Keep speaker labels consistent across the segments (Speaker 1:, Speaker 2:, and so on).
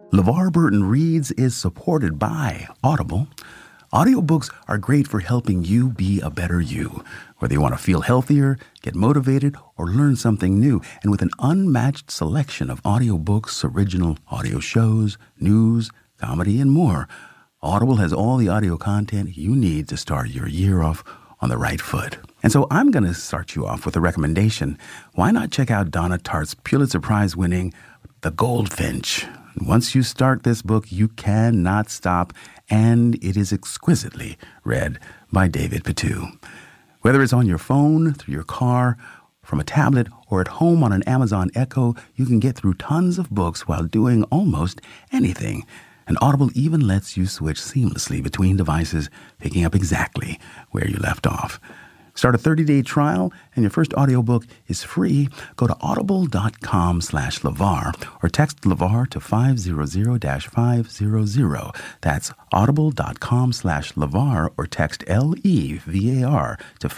Speaker 1: LeVar Burton Reads is supported by Audible. Audiobooks are great for helping you be a better you, whether you want to feel healthier, get motivated, or learn something new. And with an unmatched selection of audiobooks, original audio shows, news, comedy, and more, Audible has all the audio content you need to start your year off on the right foot. And so I'm going to start you off with a recommendation. Why not check out Donna Tartt's Pulitzer Prize-winning The Goldfinch? Once you start this book, you cannot stop, and it is exquisitely read by David Patu. Whether it's on your phone, through your car, from a tablet, or at home on an Amazon Echo, you can get through tons of books while doing almost anything. And Audible even lets you switch seamlessly between devices, picking up exactly where you left off. Start a 30-day trial, and your first audiobook is free. Go to audible.com/LeVar or text LeVar to 500-500. That's audible.com/LeVar or text LEVAR to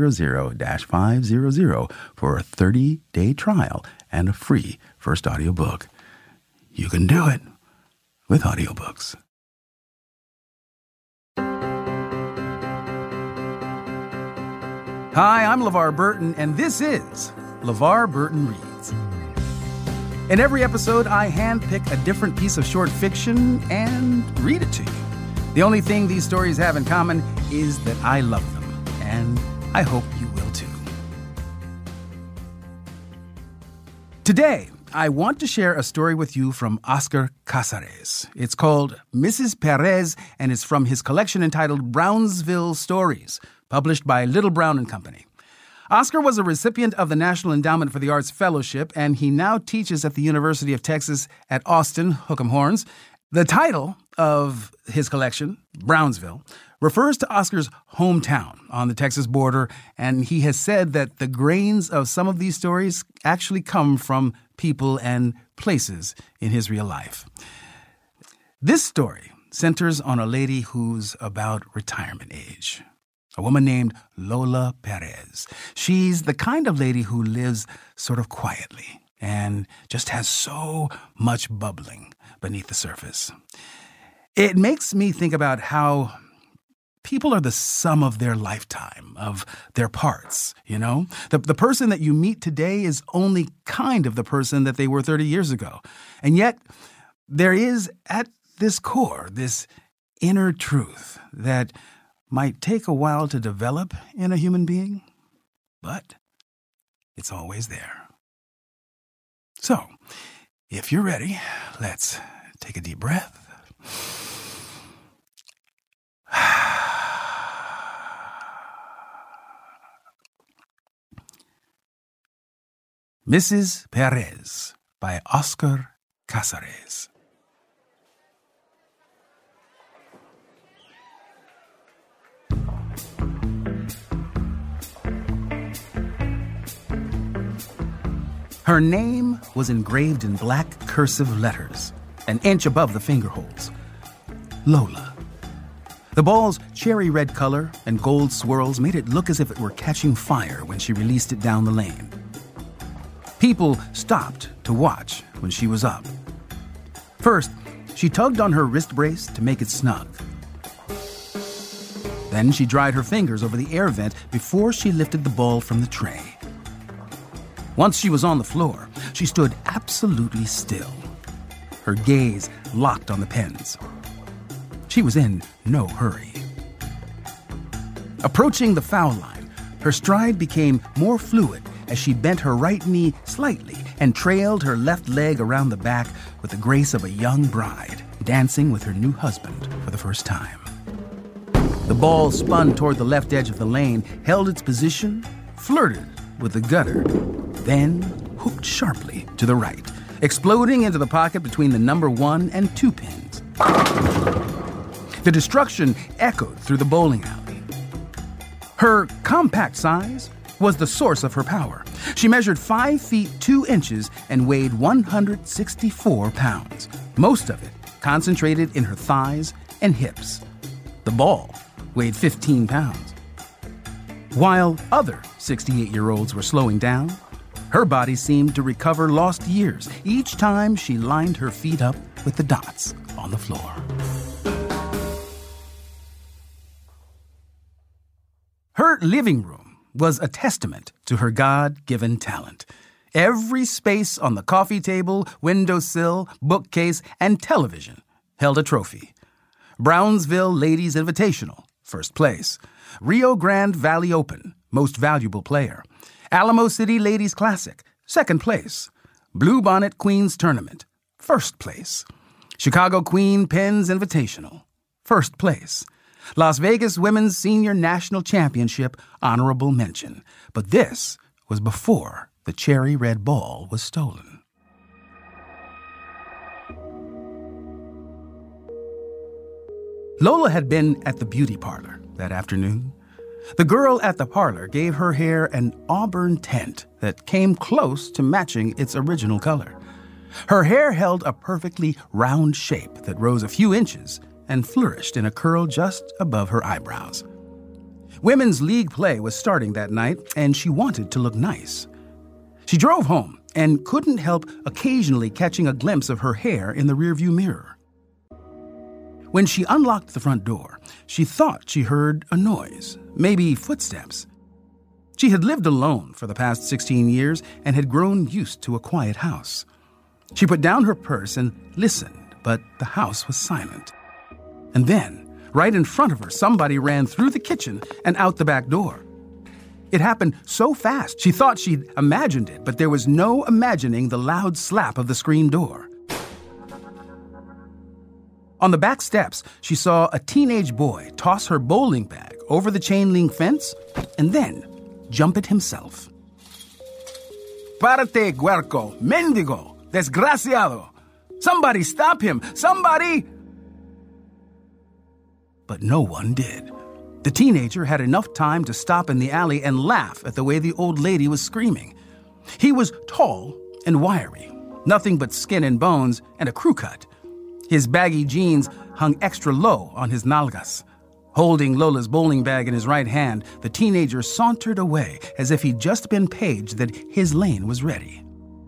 Speaker 1: 500-500 for a 30-day trial and a free first audiobook. You can do it with audiobooks.
Speaker 2: Hi, I'm LeVar Burton, and this is LeVar Burton Reads. In every episode, I handpick a different piece of short fiction and read it to you. The only thing these stories have in common is that I love them, and I hope you will too. Today, I want to share a story with you from Oscar Casares. It's called Mrs. Perez, and it's from his collection entitled Brownsville Stories, published by Little Brown and Company. Oscar was a recipient of the National Endowment for the Arts Fellowship, and he now teaches at the University of Texas at Austin, Hook'em Horns. The title of his collection, Brownsville, refers to Oscar's hometown on the Texas border, and he has said that the grains of some of these stories actually come from people and places in his real life. This story centers on a lady who's about retirement age. A woman named Lola Perez. She's the kind of lady who lives sort of quietly and just has so much bubbling beneath the surface. It makes me think about how people are the sum of their lifetime, of their parts, you know? The person that you meet today is only kind of the person that they were 30 years ago. And yet, there is at this core, this inner truth that might take a while to develop in a human being, but it's always there. So, if you're ready, let's take a deep breath. Mrs. Perez by Oscar Casares. Her name was engraved in black cursive letters, an inch above the finger holes. Lola. The ball's cherry red color and gold swirls made it look as if it were catching fire when she released it down the lane. People stopped to watch when she was up. First, she tugged on her wrist brace to make it snug. Then she dried her fingers over the air vent before she lifted the ball from the tray. Once she was on the floor, she stood absolutely still, her gaze locked on the pens. She was in no hurry. Approaching the foul line, her stride became more fluid as she bent her right knee slightly and trailed her left leg around the back with the grace of a young bride dancing with her new husband for the first time. The ball spun toward the left edge of the lane, held its position, flirted with the gutter, then hooked sharply to the right, exploding into the pocket between the number 1 and 2 pins. The destruction echoed through the bowling alley. Her compact size was the source of her power. She measured 5 feet 2 inches and weighed 164 pounds, most of it concentrated in her thighs and hips. The ball weighed 15 pounds. While other 68-year-olds were slowing down, her body seemed to recover lost years each time she lined her feet up with the dots on the floor. Her living room was a testament to her God-given talent. Every space on the coffee table, windowsill, bookcase, and television held a trophy. Brownsville Ladies Invitational, first place. Rio Grande Valley Open, most valuable player. Alamo City Ladies Classic, second place. Bluebonnet Queens Tournament, first place. Chicago Queen Pens Invitational, first place. Las Vegas Women's Senior National Championship, honorable mention. But this was before the cherry red ball was stolen. Lola had been at the beauty parlor that afternoon. The girl at the parlor gave her hair an auburn tint that came close to matching its original color. Her hair held a perfectly round shape that rose a few inches and flourished in a curl just above her eyebrows. Women's league play was starting that night, and she wanted to look nice. She drove home and couldn't help occasionally catching a glimpse of her hair in the rearview mirror. When she unlocked the front door, she thought she heard a noise, maybe footsteps. She had lived alone for the past 16 years and had grown used to a quiet house. She put down her purse and listened, but the house was silent. And then, right in front of her, somebody ran through the kitchen and out the back door. It happened so fast, she thought she'd imagined it, but there was no imagining the loud slap of the screen door. On the back steps, she saw a teenage boy toss her bowling bag over the chain-link fence and then jump it himself. Párate, huerco, mendigo, desgraciado. Somebody stop him, somebody! But no one did. The teenager had enough time to stop in the alley and laugh at the way the old lady was screaming. He was tall and wiry, nothing but skin and bones and a crew cut. His baggy jeans hung extra low on his nalgas. Holding Lola's bowling bag in his right hand, the teenager sauntered away as if he'd just been paged that his lane was ready.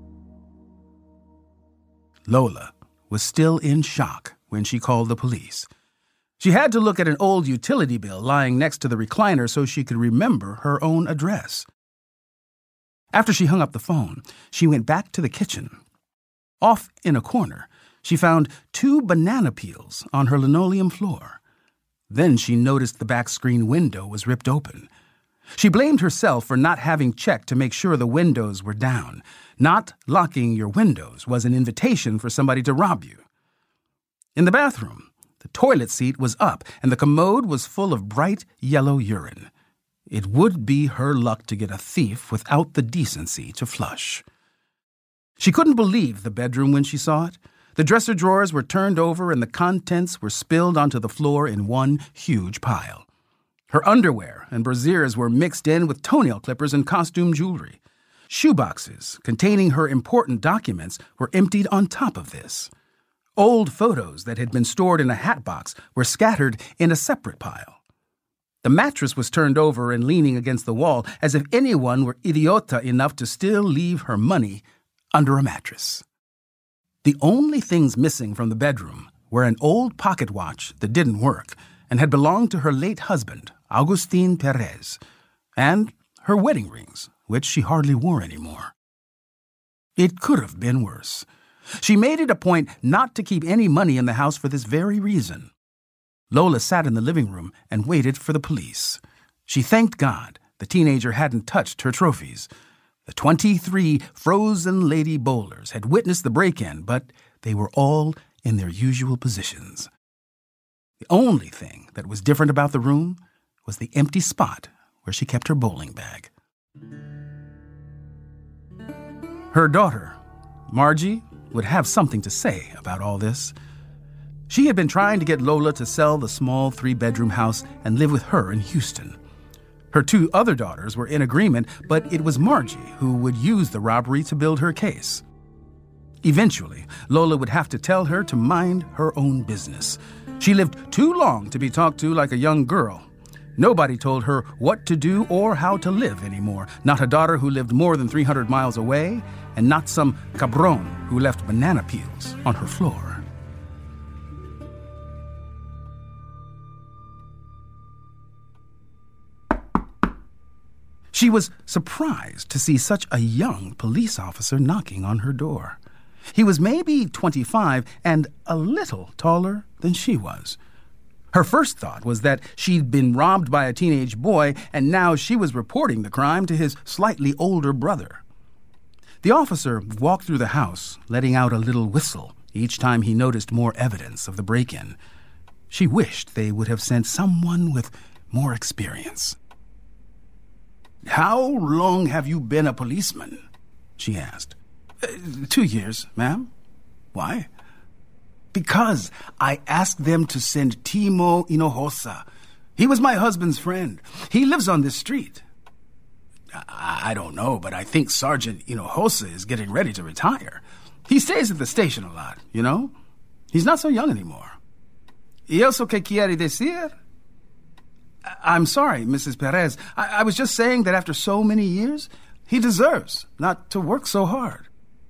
Speaker 2: Lola was still in shock when she called the police. She had to look at an old utility bill lying next to the recliner so she could remember her own address. After she hung up the phone, she went back to the kitchen. Off in a corner, she found 2 banana peels on her linoleum floor. Then she noticed the back screen window was ripped open. She blamed herself for not having checked to make sure the windows were down. Not locking your windows was an invitation for somebody to rob you. In the bathroom, the toilet seat was up, and the commode was full of bright yellow urine. It would be her luck to get a thief without the decency to flush. She couldn't believe the bedroom when she saw it. The dresser drawers were turned over, and the contents were spilled onto the floor in one huge pile. Her underwear and brasiers were mixed in with toenail clippers and costume jewelry. Shoeboxes containing her important documents were emptied on top of this. Old photos that had been stored in a hat box were scattered in a separate pile. The mattress was turned over and leaning against the wall as if anyone were idiota enough to still leave her money under a mattress. The only things missing from the bedroom were an old pocket watch that didn't work and had belonged to her late husband, Agustin Perez, and her wedding rings, which she hardly wore anymore. It could have been worse. She made it a point not to keep any money in the house for this very reason. Lola sat in the living room and waited for the police. She thanked God the teenager hadn't touched her trophies. The 23 frozen lady bowlers had witnessed the break-in, but they were all in their usual positions. The only thing that was different about the room was the empty spot where she kept her bowling bag. Her daughter, Margie, would have something to say about all this. She had been trying to get Lola to sell the small 3-bedroom house and live with her in Houston. Her 2 other daughters were in agreement, but it was Margie who would use the robbery to build her case. Eventually, Lola would have to tell her to mind her own business. She lived too long to be talked to like a young girl. Nobody told her what to do or how to live anymore. Not a daughter who lived more than 300 miles away, and not some cabron who left banana peels on her floor. She was surprised to see such a young police officer knocking on her door. He was maybe 25 and a little taller than she was. Her first thought was that she'd been robbed by a teenage boy, and now she was reporting the crime to his slightly older brother. The officer walked through the house, letting out a little whistle each time he noticed more evidence of the break-in. She wished they would have sent someone with more experience. "How long have you been a policeman?" she asked. 2 years, ma'am." "Why?" "Because I asked them to send Timo Inohosa. He was my husband's friend. He lives on this street." I don't know, but I think Sergeant Inohosa is getting ready to retire. He stays at the station a lot, you know? He's not so young anymore." "Y eso que quiere decir?" "I'm sorry, Mrs. Perez. I was just saying that after so many years, he deserves not to work so hard."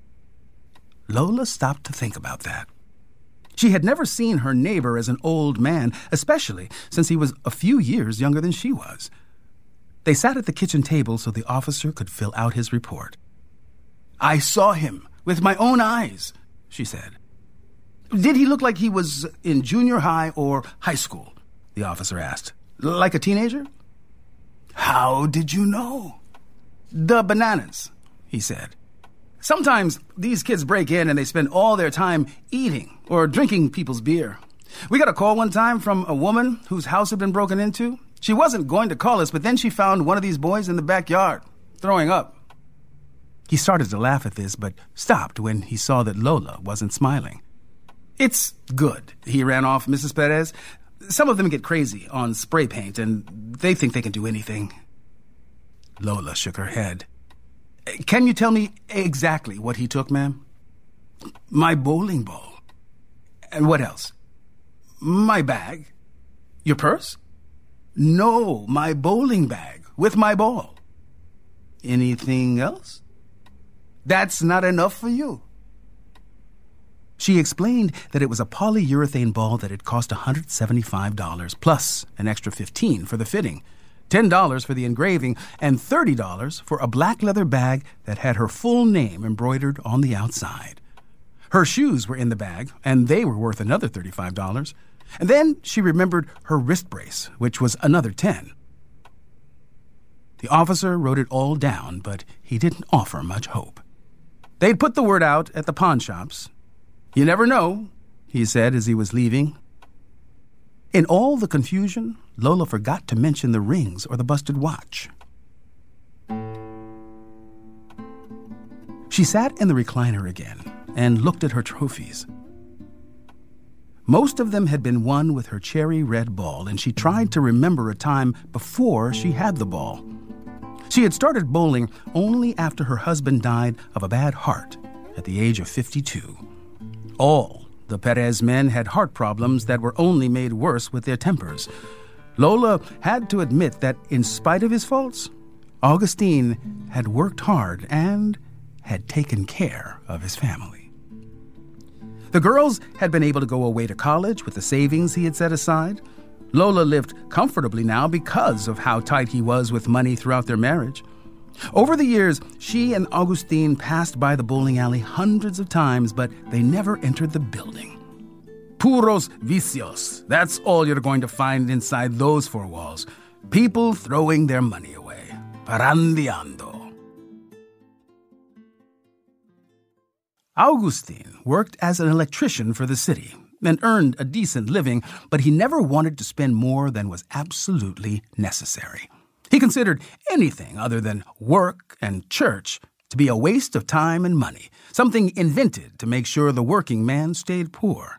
Speaker 2: Lola stopped to think about that. She had never seen her neighbor as an old man, especially since he was a few years younger than she was. They sat at the kitchen table so the officer could fill out his report. "I saw him with my own eyes," she said. "Did he look like he was in junior high or high school?" the officer asked. "Like a teenager?" "How did you know?" "The bananas," he said. "Sometimes these kids break in and they spend all their time eating or drinking people's beer. We got a call one time from a woman whose house had been broken into. She wasn't going to call us, but then she found one of these boys in the backyard, throwing up." He started to laugh at this, but stopped when he saw that Lola wasn't smiling. "It's good," he ran off, "Mrs. Perez. Some of them get crazy on spray paint, and they think they can do anything." Lola shook her head. "Can you tell me exactly what he took, ma'am?" "My bowling ball." "And what else?" "My bag." "Your purse?" "No, my bowling bag with my ball." "Anything else?" "That's not enough for you." She explained that it was a polyurethane ball that had cost $175 plus an extra $15 for the fitting, $10 for the engraving, and $30 for a black leather bag that had her full name embroidered on the outside. Her shoes were in the bag, and they were worth another $35. And then she remembered her wrist brace, which was another $10. The officer wrote it all down, but he didn't offer much hope. They'd put the word out at the pawn shops. "You never know," he said as he was leaving. In all the confusion, Lola forgot to mention the rings or the busted watch. She sat in the recliner again and looked at her trophies. Most of them had been won with her cherry red ball, and she tried to remember a time before she had the ball. She had started bowling only after her husband died of a bad heart at the age of 52. All the Perez men had heart problems that were only made worse with their tempers. Lola had to admit that in spite of his faults, Augustine had worked hard and had taken care of his family. The girls had been able to go away to college with the savings he had set aside. Lola lived comfortably now because of how tight he was with money throughout their marriage. Over the years, she and Augustine passed by the bowling alley hundreds of times, but they never entered the building. Puros vicios. That's all you're going to find inside those four walls. People throwing their money away. Parandeando. Augustine worked as an electrician for the city and earned a decent living, but he never wanted to spend more than was absolutely necessary. He considered anything other than work and church to be a waste of time and money, something invented to make sure the working man stayed poor.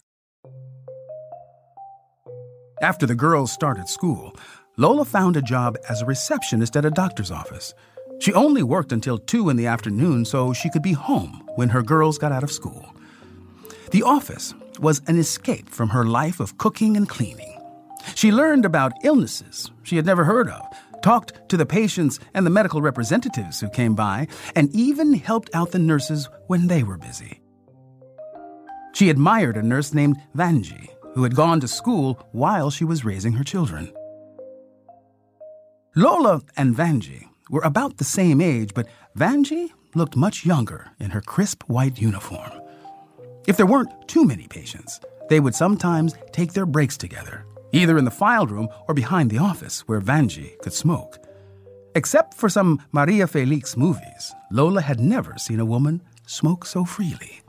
Speaker 2: After the girls started school, Lola found a job as a receptionist at a doctor's office. She only worked until 2 in the afternoon so she could be home when her girls got out of school. The office was an escape from her life of cooking and cleaning. She learned about illnesses she had never heard of, talked to the patients and the medical representatives who came by, and even helped out the nurses when they were busy. She admired a nurse named Vanji, who had gone to school while she was raising her children. Lola and Vanji were about the same age, but Vanjie looked much younger in her crisp white uniform. If there weren't too many patients, they would sometimes take their breaks together, either in the file room or behind the office where Vanjie could smoke. Except for some Maria Felix movies, Lola had never seen a woman smoke so freely.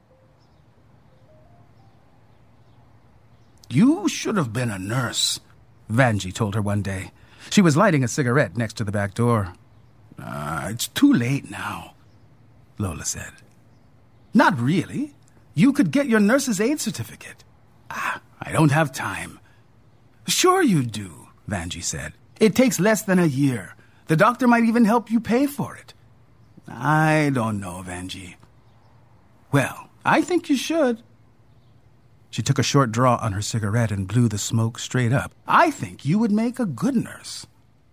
Speaker 2: "You should have been a nurse," Vanjie told her one day. She was lighting a cigarette next to the back door. It's too late now," Lola said. "Not really. You could get your nurse's aid certificate." I don't have time." "Sure you do," Vanjie said. "It takes less than a year. The doctor might even help you pay for it." "I don't know, Vanjie." "Well, I think you should." She took a short draw on her cigarette and blew the smoke straight up. "I think you would make a good nurse."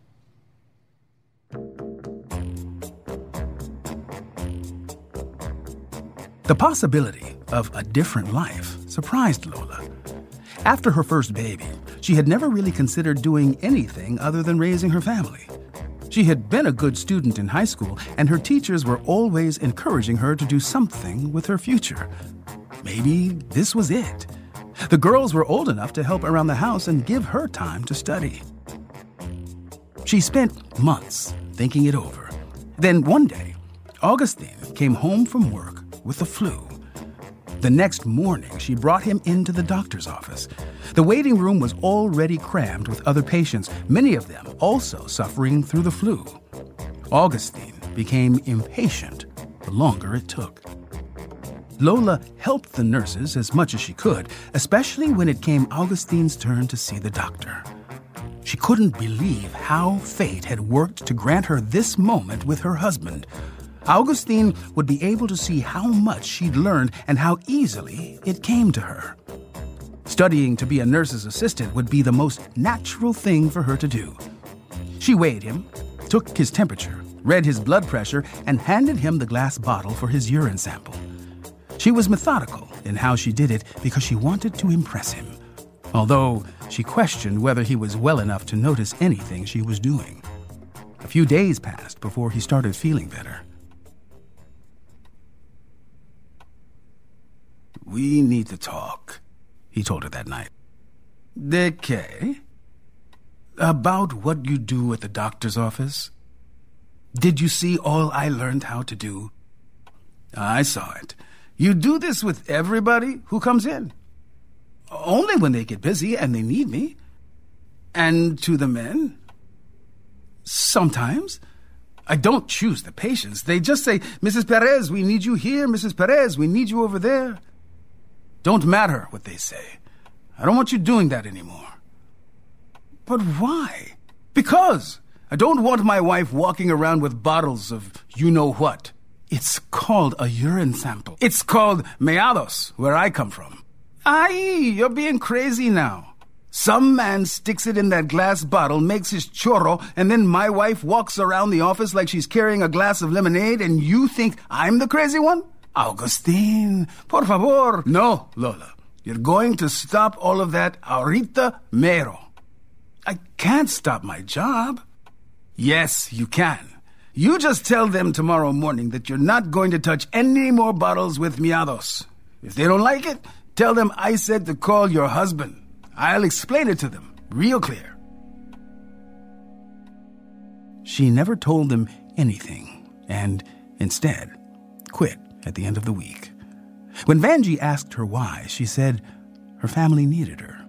Speaker 2: The possibility of a different life surprised Lola. After her first baby, she had never really considered doing anything other than raising her family. She had been a good student in high school, and her teachers were always encouraging her to do something with her future. Maybe this was it. The girls were old enough to help around the house and give her time to study. She spent months thinking it over. Then one day, Augustine came home from work with the flu. The next morning, she brought him into the doctor's office. The waiting room was already crammed with other patients, many of them also suffering through the flu. Augustine became impatient the longer it took. Lola helped the nurses as much as she could, especially when it came Augustine's turn to see the doctor. She couldn't believe how fate had worked to grant her this moment with her husband. Augustine would be able to see how much she'd learned and how easily it came to her. Studying to be a nurse's assistant would be the most natural thing for her to do. She weighed him, took his temperature, read his blood pressure, and handed him the glass bottle for his urine sample. She was methodical in how she did it because she wanted to impress him, although she questioned whether he was well enough to notice anything she was doing. A few days passed before he started feeling better. "We need to talk," he told her that night. "De qué?" "About what you do at the doctor's office. Did you see all I learned how to do?" "I saw it. You do this with everybody who comes in." "Only when they get busy and they need me." "And to the men?" "Sometimes. I don't choose the patients. They just say, 'Mrs. Perez, we need you here. Mrs. Perez, we need you over there.' Don't matter what they say. I don't want you doing that anymore." "But why?" "Because I don't want my wife walking around with bottles of you-know-what. It's called a urine sample. It's called meados, where I come from." "Ay, you're being crazy now. Some man sticks it in that glass bottle, makes his chorro, and then my wife walks around the office like she's carrying a glass of lemonade, and you think I'm the crazy one? Augustine, por favor." "No, Lola. You're going to stop all of that ahorita mero." "I can't stop my job." "Yes, you can. You just tell them tomorrow morning that you're not going to touch any more bottles with miados. If they don't like it, tell them I said to call your husband. I'll explain it to them, real clear." She never told them anything, and instead quit at the end of the week. When Vanjie asked her why, she said her family needed her.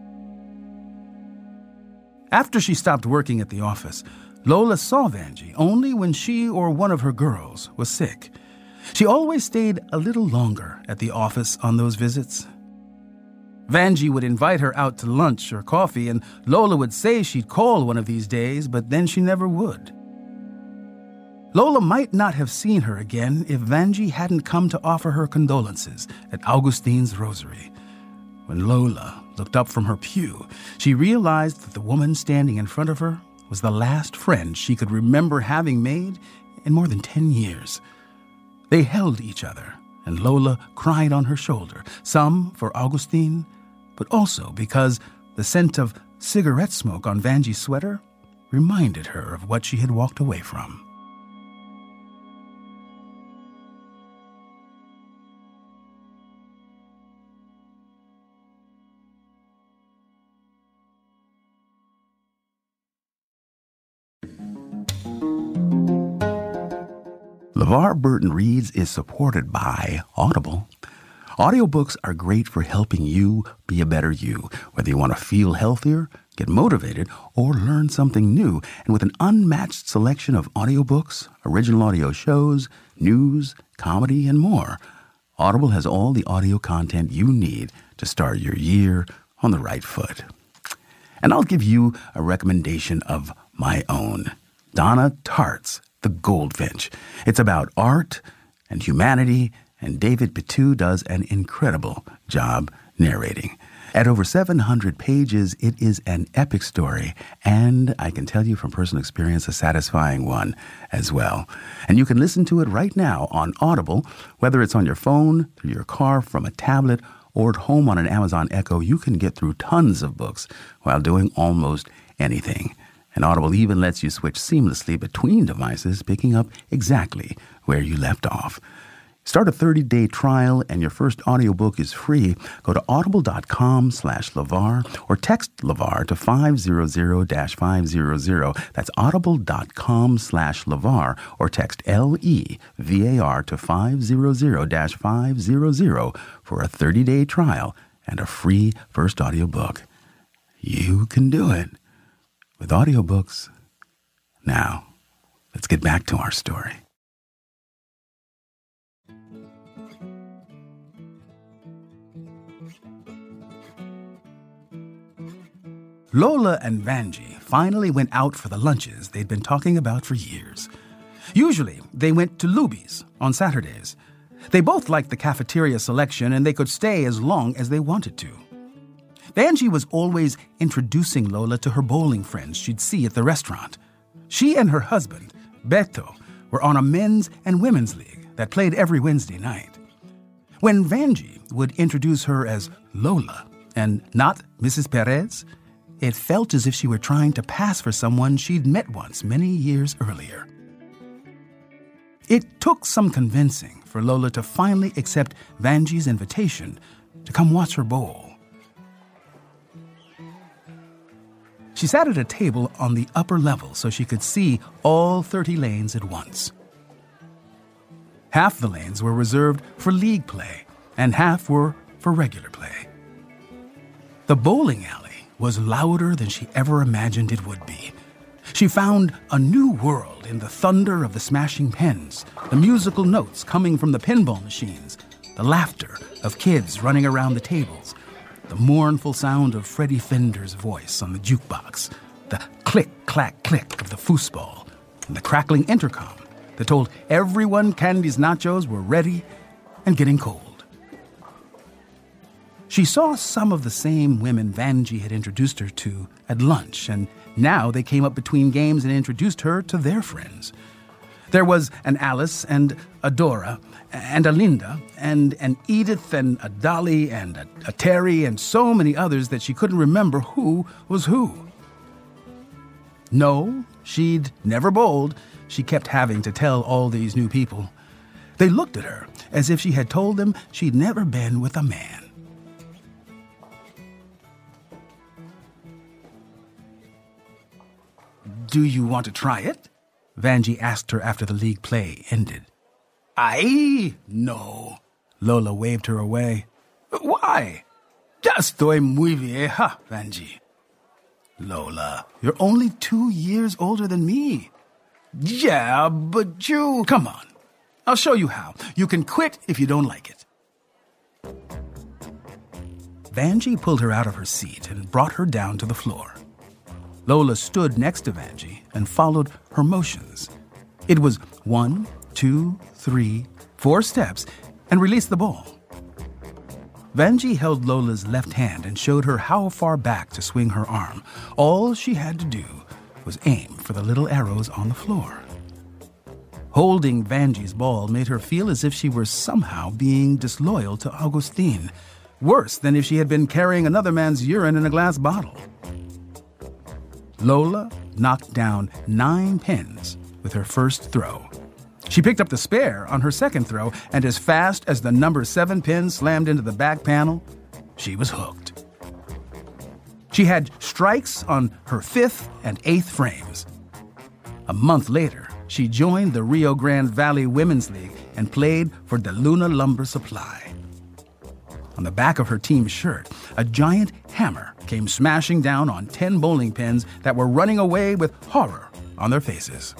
Speaker 2: After she stopped working at the office, Lola saw Vanjie only when she or one of her girls was sick. She always stayed a little longer at the office on those visits. Vanjie would invite her out to lunch or coffee, and Lola would say she'd call one of these days, but then she never would. Lola might not have seen her again if Vanjie hadn't come to offer her condolences at Augustine's rosary. When Lola looked up from her pew, she realized that the woman standing in front of her was the last friend she could remember having made in more than 10 years. They held each other, and Lola cried on her shoulder, some for Augustine, but also because the scent of cigarette smoke on Vanjie's sweater reminded her of what she had walked away from.
Speaker 1: LeVar Burton Reads is supported by Audible. Audiobooks are great for helping you be a better you, whether you want to feel healthier, get motivated, or learn something new. And with an unmatched selection of audiobooks, original audio shows, news, comedy, and more, Audible has all the audio content you need to start your year on the right foot. And I'll give you a recommendation of my own, Donna Tartt's The Goldfinch. It's about art and humanity, and David Patu does an incredible job narrating. At over 700 pages, it is an epic story, and I can tell you from personal experience, a satisfying one as well. And you can listen to it right now on Audible, whether it's on your phone, through your car, from a tablet, or at home on an Amazon Echo. You can get through tons of books while doing almost anything. And Audible even lets you switch seamlessly between devices, picking up exactly where you left off. Start a 30-day trial, and your first audiobook is free. Go to audible.com/LeVar or text LeVar to 500-500. That's audible.com/LeVar or text LEVAR to 500-500 for a 30-day trial and a free first audiobook. You can do it with audiobooks. Now, let's get back to our story.
Speaker 2: Lola and Vanjie finally went out for the lunches they'd been talking about for years. Usually, they went to Luby's on Saturdays. They both liked the cafeteria selection, and they could stay as long as they wanted to. Vanjie was always introducing Lola to her bowling friends she'd see at the restaurant. She and her husband, Beto, were on a men's and women's league that played every Wednesday night. When Vanjie would introduce her as Lola and not Mrs. Perez, it felt as if she were trying to pass for someone she'd met once many years earlier. It took some convincing for Lola to finally accept Vanjie's invitation to come watch her bowl. She sat at a table on the upper level so she could see all 30 lanes at once. Half the lanes were reserved for league play, and half were for regular play. The bowling alley was louder than she ever imagined it would be. She found a new world in the thunder of the smashing pens, the musical notes coming from the pinball machines, the laughter of kids running around the tables, the mournful sound of Freddie Fender's voice on the jukebox, the click-clack-click of the foosball, and the crackling intercom that told everyone Candy's nachos were ready and getting cold. She saw some of the same women Vanjie had introduced her to at lunch, and now they came up between games and introduced her to their friends. There was an Alice and a Dora and a Linda and an Edith and a Dolly and a Terry and so many others that she couldn't remember who was who. No, she'd never bowled. She kept having to tell all these new people. They looked at her as if she had told them she'd never been with a man. "Do you want to try it?" Vanjie asked her after the league play ended. "Ay, no." Lola waved her away. "Why?" "Ya estoy muy vieja, Vanjie." "Lola, you're only 2 years older than me." "Yeah, but you..." "Come on. I'll show you how. You can quit if you don't like it." Vanjie pulled her out of her seat and brought her down to the floor. Lola stood next to Vanjie and followed her motions. It was 1, 2, 3, 4 steps, and released the ball. Vanjie held Lola's left hand and showed her how far back to swing her arm. All she had to do was aim for the little arrows on the floor. Holding Vanjie's ball made her feel as if she were somehow being disloyal to Agustin, worse than if she had been carrying another man's urine in a glass bottle. Lola knocked down 9 pins with her first throw. She picked up the spare on her second throw, and as fast as the number 7 pin slammed into the back panel, she was hooked. She had strikes on her 5th and 8th frames. A month later, she joined the Rio Grande Valley Women's League and played for the Luna Lumber Supply. On the back of her team's shirt, a giant hammer came smashing down on 10 bowling pins that were running away with horror on their faces.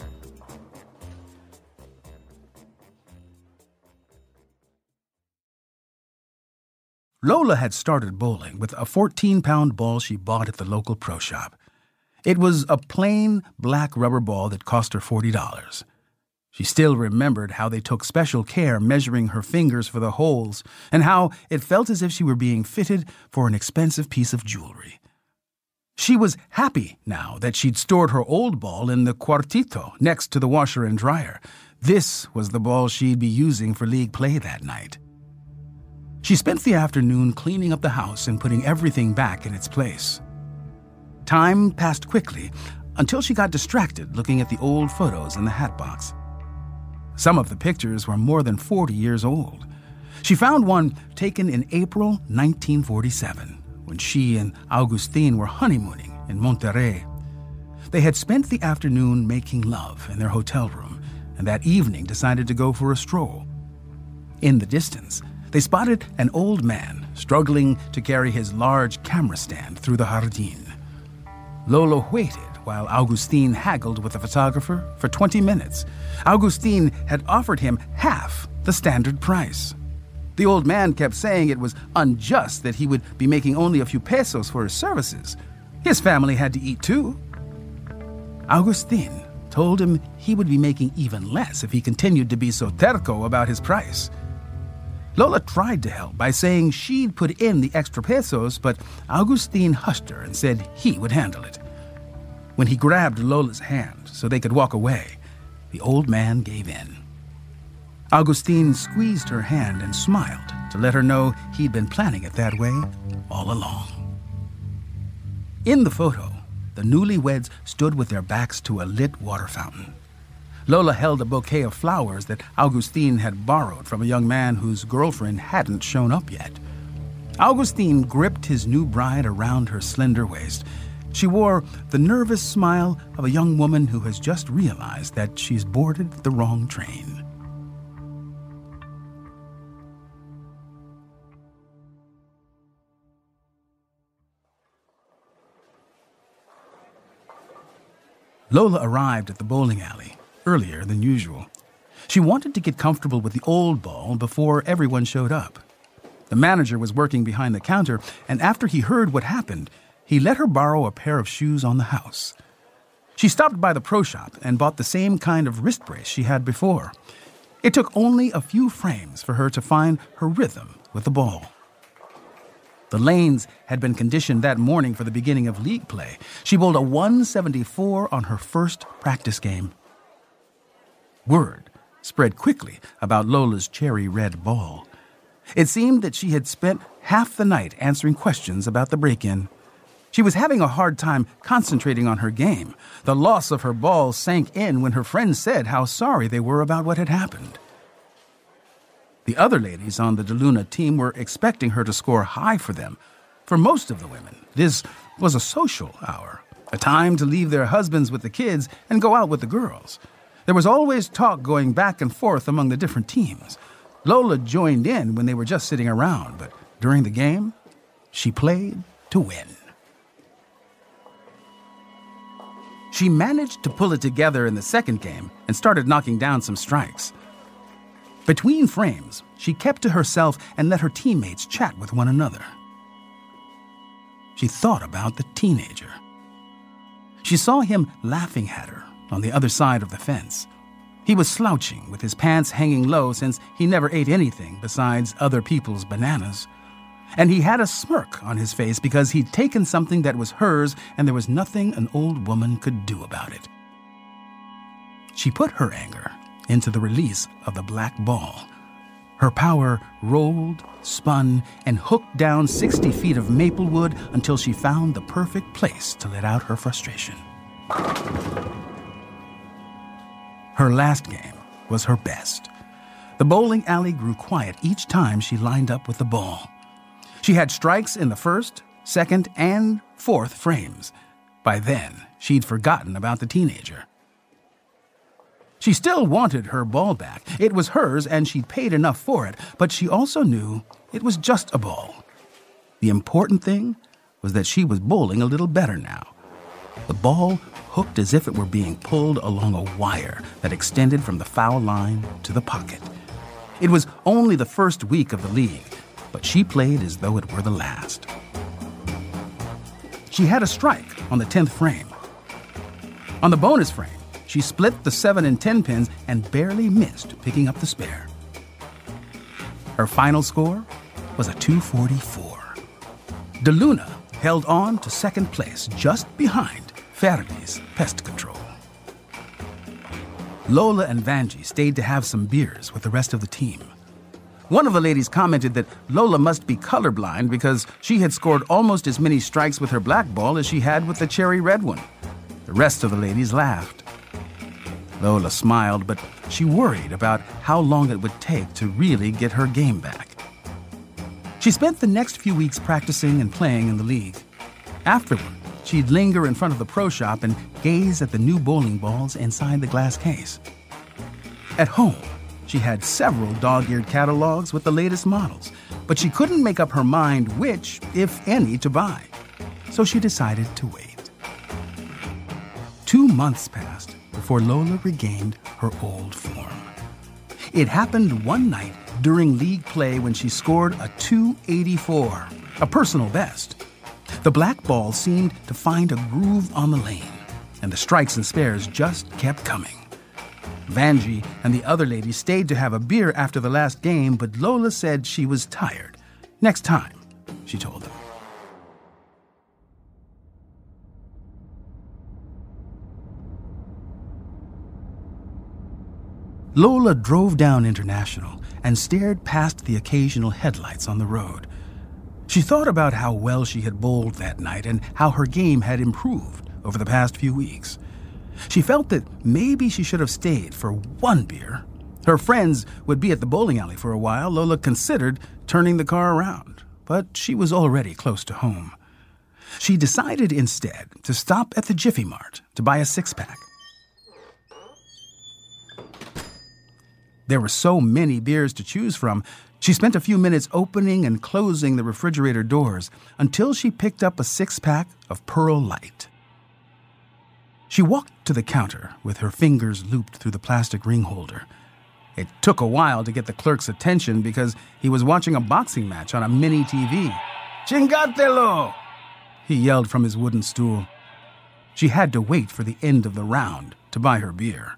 Speaker 2: Lola had started bowling with a 14-pound ball she bought at the local pro shop. It was a plain black rubber ball that cost her $40. She still remembered how they took special care measuring her fingers for the holes and how it felt as if she were being fitted for an expensive piece of jewelry. She was happy now that she'd stored her old ball in the cuartito next to the washer and dryer. This was the ball she'd be using for league play that night. She spent the afternoon cleaning up the house and putting everything back in its place. Time passed quickly until she got distracted looking at the old photos in the hatbox. Some of the pictures were more than 40 years old. She found one taken in April 1947, when she and Augustine were honeymooning in Monterrey. They had spent the afternoon making love in their hotel room, and that evening decided to go for a stroll. In the distance, they spotted an old man struggling to carry his large camera stand through the jardín. Lola waited while Augustine haggled with the photographer for 20 minutes. Augustine had offered him half the standard price. The old man kept saying it was unjust that he would be making only a few pesos for his services. His family had to eat too. Augustine told him he would be making even less if he continued to be so terco about his price. Lola tried to help by saying she'd put in the extra pesos, but Augustine hushed her and said he would handle it. When he grabbed Lola's hand so they could walk away, the old man gave in. Augustine squeezed her hand and smiled to let her know he'd been planning it that way all along. In the photo, the newlyweds stood with their backs to a lit water fountain. Lola held a bouquet of flowers that Augustine had borrowed from a young man whose girlfriend hadn't shown up yet. Augustine gripped his new bride around her slender waist. She wore the nervous smile of a young woman who has just realized that she's boarded the wrong train. Lola arrived at the bowling alley earlier than usual. She wanted to get comfortable with the old ball before everyone showed up. The manager was working behind the counter, and after he heard what happened, he let her borrow a pair of shoes on the house. She stopped by the pro shop and bought the same kind of wrist brace she had before. It took only a few frames for her to find her rhythm with the ball. The lanes had been conditioned that morning for the beginning of league play. She bowled a 174 on her first practice game. Word spread quickly about Lola's cherry red ball. It seemed that she had spent half the night answering questions about the break-in. She was having a hard time concentrating on her game. The loss of her ball sank in when her friends said how sorry they were about what had happened. The other ladies on the De Luna team were expecting her to score high for them. For most of the women, this was a social hour, a time to leave their husbands with the kids and go out with the girls. There was always talk going back and forth among the different teams. Lola joined in when they were just sitting around, but during the game, she played to win. She managed to pull it together in the second game and started knocking down some strikes. Between frames, she kept to herself and let her teammates chat with one another. She thought about the teenager. She saw him laughing at her on the other side of the fence. He was slouching with his pants hanging low since he never ate anything besides other people's bananas. And he had a smirk on his face because he'd taken something that was hers and there was nothing an old woman could do about it. She put her anger into the release of the black ball. Her power rolled, spun, and hooked down 60 feet of maple wood until she found the perfect place to let out her frustration. Her last game was her best. The bowling alley grew quiet each time she lined up with the ball. She had strikes in the first, second, and fourth frames. By then, she'd forgotten about the teenager. She still wanted her ball back. It was hers, and she'd paid enough for it, but she also knew it was just a ball. The important thing was that she was bowling a little better now. The ball hooked as if it were being pulled along a wire that extended from the foul line to the pocket. It was only the first week of the league, but she played as though it were the last. She had a strike on the 10th frame. On the bonus frame, she split the 7 and 10 pins and barely missed picking up the spare. Her final score was a 244. DeLuna held on to second place just behind Ferdi's Pest Control. Lola and Vanjie stayed to have some beers with the rest of the team. One of the ladies commented that Lola must be colorblind because she had scored almost as many strikes with her black ball as she had with the cherry red one. The rest of the ladies laughed. Lola smiled, but she worried about how long it would take to really get her game back. She spent the next few weeks practicing and playing in the league. Afterward, she'd linger in front of the pro shop and gaze at the new bowling balls inside the glass case. At home, she had several dog-eared catalogs with the latest models, but she couldn't make up her mind which, if any, to buy. So she decided to wait. 2 months passed before Lola regained her old form. It happened one night during league play when she scored a 284, a personal best. The black ball seemed to find a groove on the lane, and the strikes and spares just kept coming. Vanjie and the other ladies stayed to have a beer after the last game, but Lola said she was tired. Next time, she told them. Lola drove down International and stared past the occasional headlights on the road. She thought about how well she had bowled that night and how her game had improved over the past few weeks. She felt that maybe she should have stayed for one beer. Her friends would be at the bowling alley for a while. Lola considered turning the car around, but she was already close to home. She decided instead to stop at the Jiffy Mart to buy a 6-pack. There were so many beers to choose from, she spent a few minutes opening and closing the refrigerator doors until she picked up a 6-pack of Pearl Light. She walked to the counter with her fingers looped through the plastic ring holder. It took a while to get the clerk's attention because he was watching a boxing match on a mini TV. "Chingatelo!" he yelled from his wooden stool. She had to wait for the end of the round to buy her beer.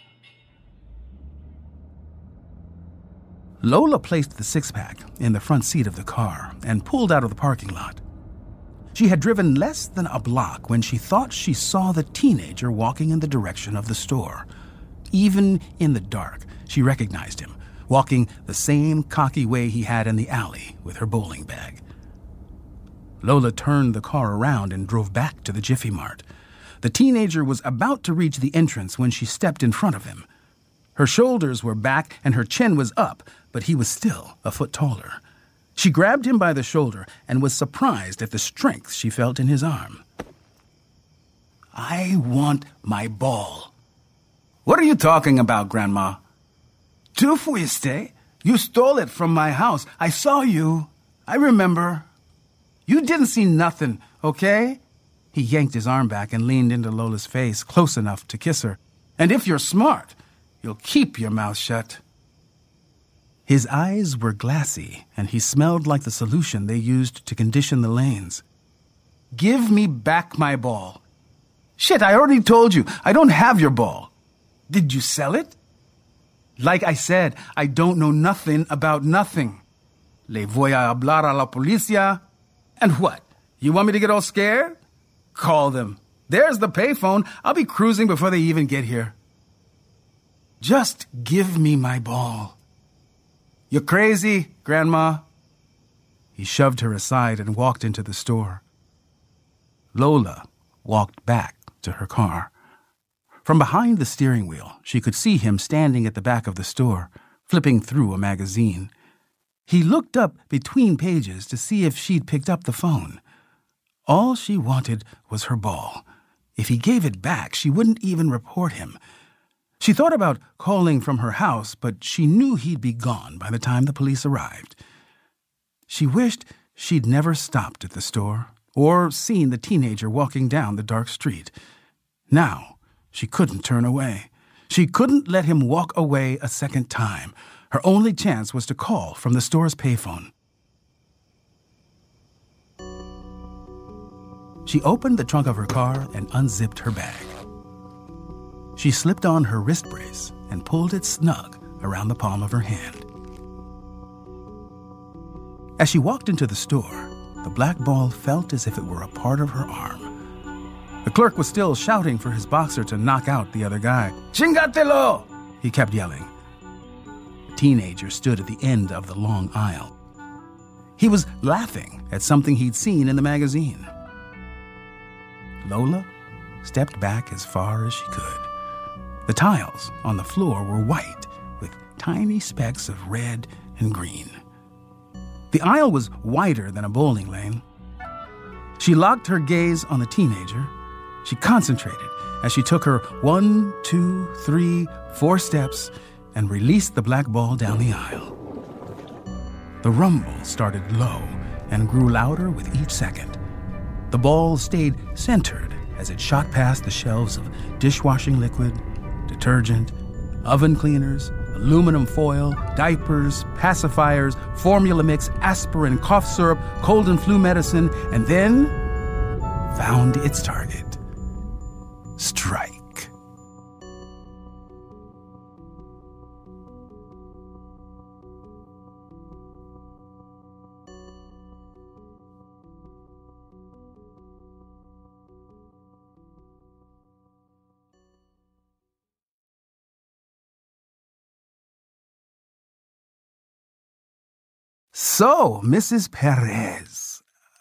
Speaker 2: Lola placed the 6-pack in the front seat of the car and pulled out of the parking lot. She had driven less than a block when she thought she saw the teenager walking in the direction of the store. Even in the dark, she recognized him, walking the same cocky way he had in the alley with her bowling bag. Lola turned the car around and drove back to the Jiffy Mart. The teenager was about to reach the entrance when she stepped in front of him. Her shoulders were back and her chin was up, but he was still a foot taller. She grabbed him by the shoulder and was surprised at the strength she felt in his arm. "I want my ball." "What are you talking about, Grandma?" "Tu fuiste? You stole it from my house. I saw you. I remember." "You didn't see nothing, okay?" He yanked his arm back and leaned into Lola's face close enough to kiss her. "And if you're smart, you'll keep your mouth shut." His eyes were glassy, and he smelled like the solution they used to condition the lanes. "Give me back my ball." "Shit, I already told you. I don't have your ball." "Did you sell it?" "Like I said, I don't know nothing about nothing." "Le voy a hablar a la policía." "And what? You want me to get all scared?" "Call them. There's the payphone. I'll be cruising before they even get here." "Just give me my ball." "You're crazy, Grandma." He shoved her aside and walked into the store. Lola walked back to her car. From behind the steering wheel, she could see him standing at the back of the store, flipping through a magazine. He looked up between pages to see if she'd picked up the phone. All she wanted was her ball. If he gave it back, she wouldn't even report him. She thought about calling from her house, but she knew he'd be gone by the time the police arrived. She wished she'd never stopped at the store or seen the teenager walking down the dark street. Now, she couldn't turn away. She couldn't let him walk away a second time. Her only chance was to call from the store's payphone. She opened the trunk of her car and unzipped her bag. She slipped on her wrist brace and pulled it snug around the palm of her hand. As she walked into the store, the black ball felt as if it were a part of her arm. The clerk was still shouting for his boxer to knock out the other guy. "Chingatelo!" he kept yelling. The teenager stood at the end of the long aisle. He was laughing at something he'd seen in the magazine. Lola stepped back as far as she could. The tiles on the floor were white with tiny specks of red and green. The aisle was wider than a bowling lane. She locked her gaze on the teenager. She concentrated as she took her 1, 2, 3, 4 steps and released the black ball down the aisle. The rumble started low and grew louder with each second. The ball stayed centered as it shot past the shelves of dishwashing liquid, detergent, oven cleaners, aluminum foil, diapers, pacifiers, formula mix, aspirin, cough syrup, cold and flu medicine, and then found its target. Strike. So, Mrs. Perez,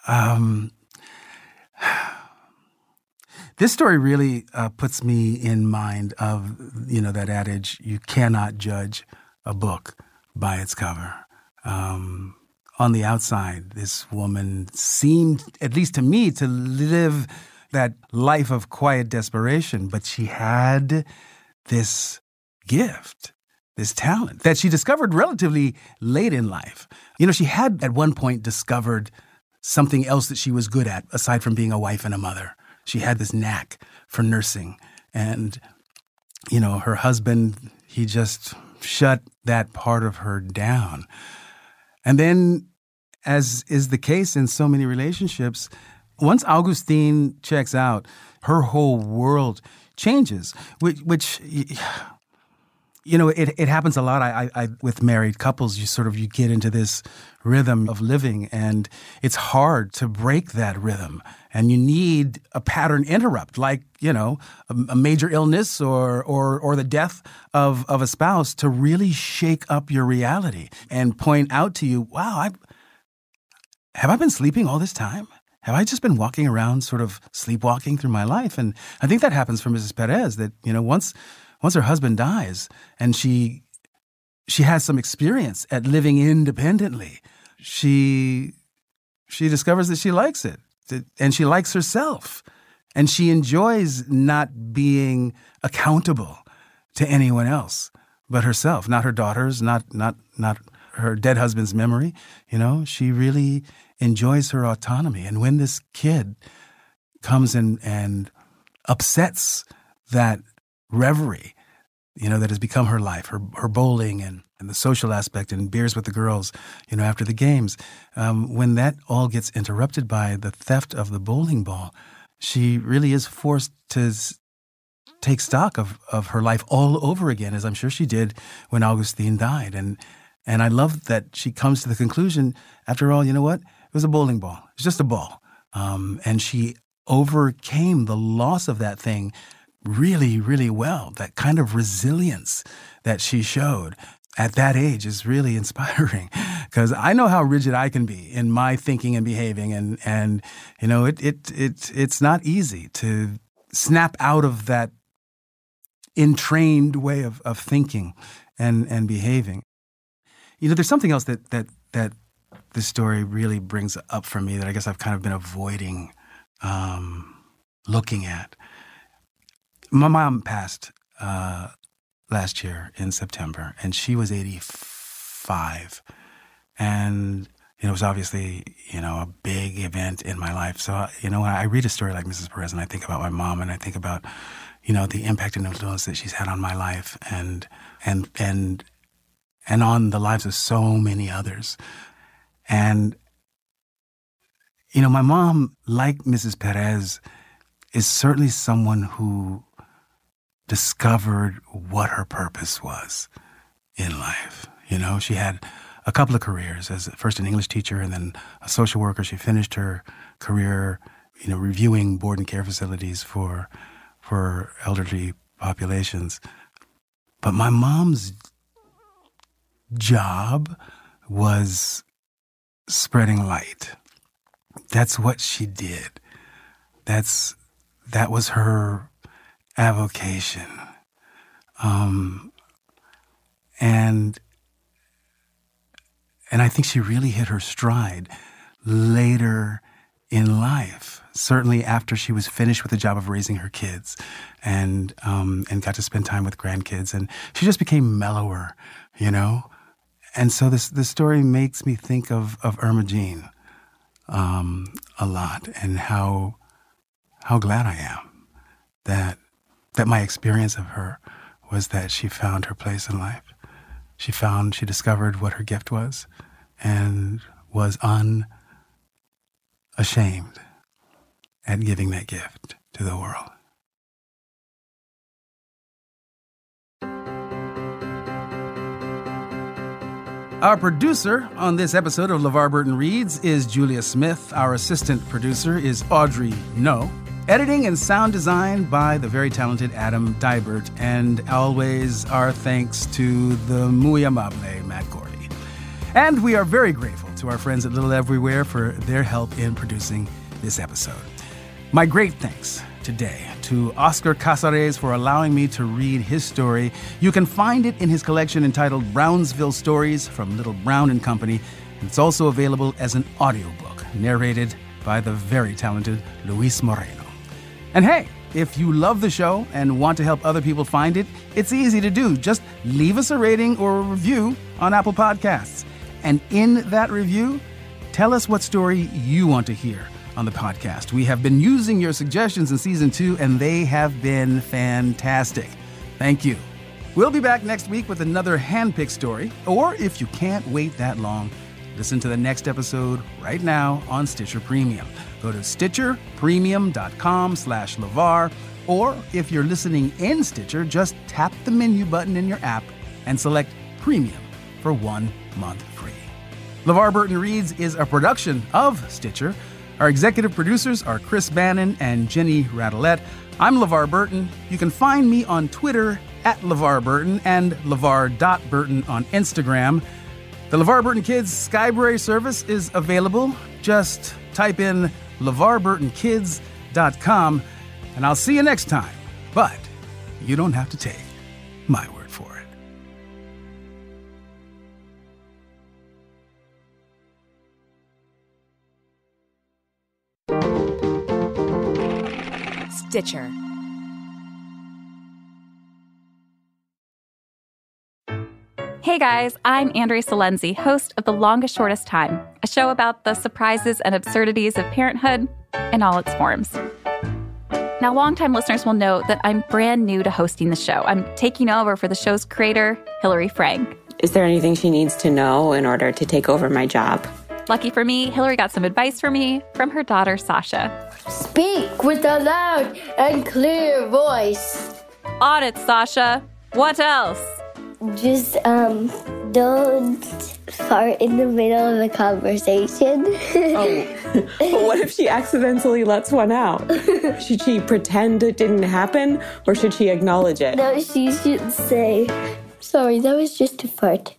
Speaker 2: this story really puts me in mind of, that adage, you cannot judge a book by its cover. On the outside, this woman seemed, at least to me, to live that life of quiet desperation, but she had this gift, this talent that she discovered relatively late in life. She had at one point discovered something else that she was good at, aside from being a wife and a mother. She had this knack for nursing. And, her husband, he just shut that part of her down. And then, as is the case in so many relationships, once Augustine checks out, her whole world changes, which it happens a lot. I with married couples, you get into this rhythm of living, and it's hard to break that rhythm. And you need a pattern interrupt, like a major illness or the death of a spouse, to really shake up your reality and point out to you, wow, have I been sleeping all this time? Have I just been walking around, sort of sleepwalking through my life? And I think that happens for Mrs. Perez. That once her husband dies and she has some experience at living independently, she discovers that she likes it, and she likes herself, and she enjoys not being accountable to anyone else but herself, not her daughters, not her dead husband's memory. She really enjoys her autonomy. And when this kid comes in and upsets that reverie, that has become her life, her bowling and the social aspect and beers with the girls, after the games. When that all gets interrupted by the theft of the bowling ball, she really is forced to take stock of her life all over again, as I'm sure she did when Augustine died. And I love that she comes to the conclusion, after all, you know what? It was a bowling ball. It's just a ball. And she overcame the loss of that thing really, really well. That kind of resilience that she showed at that age is really inspiring, because I know how rigid I can be in my thinking and behaving, and it's not easy to snap out of that entrained way of thinking and behaving. There's something else that this story really brings up for me that I guess I've kind of been avoiding looking at. My mom passed last year in September, and she was 85. And it was obviously, a big event in my life. So, when I read a story like Mrs. Perez and I think about my mom and I think about, the impact and influence that she's had on my life and on the lives of so many others. And, my mom, like Mrs. Perez, is certainly someone who discovered what her purpose was in life. She had a couple of careers, as first an English teacher and then a social worker. She finished her career, reviewing board and care facilities for elderly populations. But my mom's job was spreading light. That's what she did. That was her avocation. And I think she really hit her stride later in life, certainly after she was finished with the job of raising her kids and got to spend time with grandkids. And she just became mellower, And so this story makes me think of Irma Jean a lot, and how glad I am that my experience of her was that she found her place in life. She discovered what her gift was and was unashamed at giving that gift to the world. Our producer on this episode of LeVar Burton Reads is Julia Smith. Our assistant producer is Audrey No. Editing and sound design by the very talented Adam Dybert. And always our thanks to the muy amable Matt Gordy. And we are very grateful to our friends at Little Everywhere for their help in producing this episode. My great thanks today to Oscar Casares for allowing me to read his story. You can find it in his collection entitled Brownsville Stories from Little Brown and Company. It's also available as an audiobook narrated by the very talented Luis Moreno. And hey, if you love the show and want to help other people find it, it's easy to do. Just leave us a rating or a review on Apple Podcasts. And in that review, tell us what story you want to hear on the podcast. We have been using your suggestions in Season 2, and they have been fantastic. Thank you. We'll be back next week with another handpicked story, or if you can't wait that long, listen to the next episode right now on Stitcher Premium. Go to stitcherpremium.com/LeVar, or if you're listening in Stitcher, just tap the menu button in your app and select Premium for 1 month free. LeVar Burton Reads is a production of Stitcher. Our executive producers are Chris Bannon and Jenny Radelet. I'm LeVar Burton. You can find me on Twitter at LeVar Burton and LeVar.Burton on Instagram. The LeVar Burton Kids Skybrary service is available. Just type in LeVarBurtonKids.com, and I'll see you next time. But you don't have to take my word for
Speaker 3: it. Stitcher. Hey guys, I'm Andrea Salenzi, host of The Longest Shortest Time, a show about the surprises and absurdities of parenthood in all its forms. Now, longtime listeners will know that I'm brand new to hosting the show. I'm taking over for the show's creator, Hillary Frank.
Speaker 4: Is there anything she needs to know in order to take over my job?
Speaker 3: Lucky for me, Hillary got some advice for me from her daughter, Sasha.
Speaker 5: Speak with a loud and clear voice.
Speaker 3: On it, Sasha. What else?
Speaker 5: Just, don't fart in the middle of the conversation.
Speaker 4: Oh, well, what if she accidentally lets one out? Should she pretend it didn't happen, or should she acknowledge it?
Speaker 5: No, she should say, sorry, that was just a fart.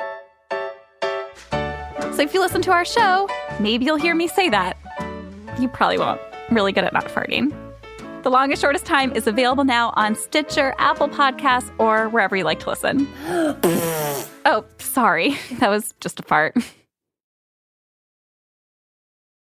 Speaker 3: So if you listen to our show, maybe you'll hear me say that. You probably won't. I'm really good at not farting. The Longest Shortest Time is available now on Stitcher, Apple Podcasts, or wherever you like to listen. Oh, sorry. That was just a fart.